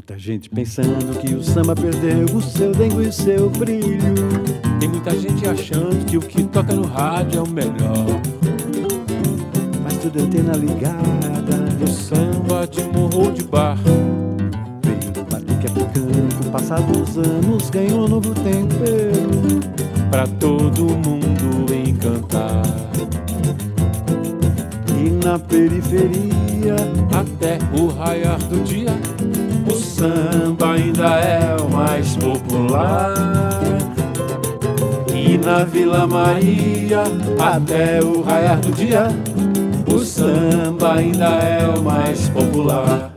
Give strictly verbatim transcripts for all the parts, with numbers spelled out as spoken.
muita gente pensando que o samba perdeu o seu dengo e o seu brilho. Tem muita gente achando que o que toca no rádio é o melhor. Mas tudo é antena ligada. O samba de morro ou de bar Veio do batuque africano, com o passar dos anos ganhou um novo tempero pra todo mundo encantar. E na periferia, até o raiar do dia, o samba ainda é o mais popular. e na Vila Maria, Até o raiar do dia, o samba ainda é o mais popular.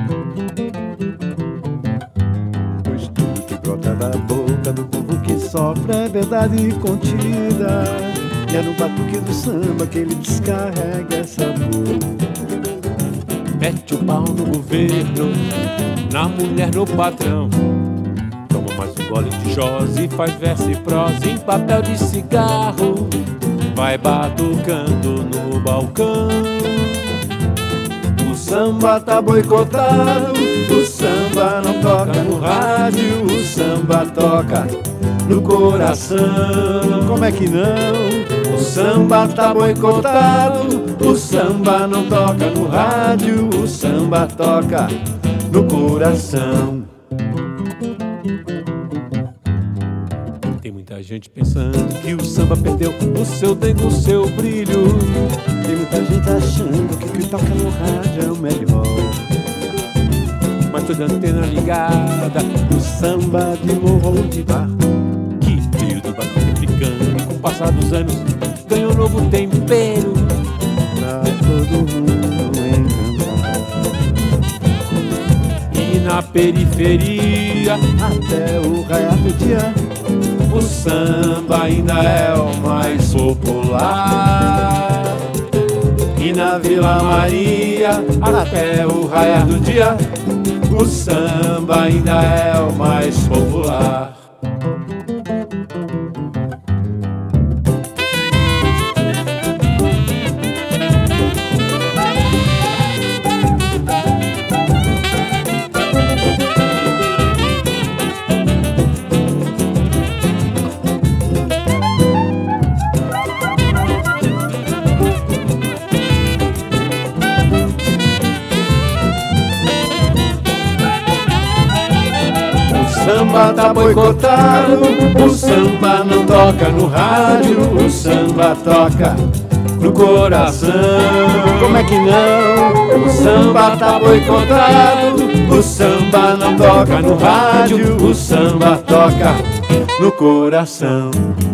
pois tudo que brota da boca do povo que sofre é verdade contida. E é no batuque do samba que ele descarrega essa dor. Mete o pau no governo, na mulher, no patrão. Toma mais um gole de Jose, faz verso e prosa em papel de cigarro. Vai batucando no balcão. O samba tá boicotado, o samba não toca no rádio, o samba toca no coração. Como é que não? O samba tá boicotado, o samba não toca no rádio, o samba toca no coração. Tem muita gente pensando que o samba perdeu o seu dengo, o seu brilho. Tem muita gente achando que o que toca no rádio é o melhor. Mas toda antena ligada, O samba de morro ou de bar, que veio do batuque africano, com o passar dos anos ganhou um novo tempero pra todo mundo encantar. e na periferia Até o raiar do dia, o samba ainda é o mais popular. e na Vila Maria, Até o raiar do dia, o samba ainda é o mais popular. o samba tá boicotado, o samba não toca no rádio, o samba toca no coração. Como é que não? O samba tá boicotado, o samba não toca no rádio, o samba toca no coração.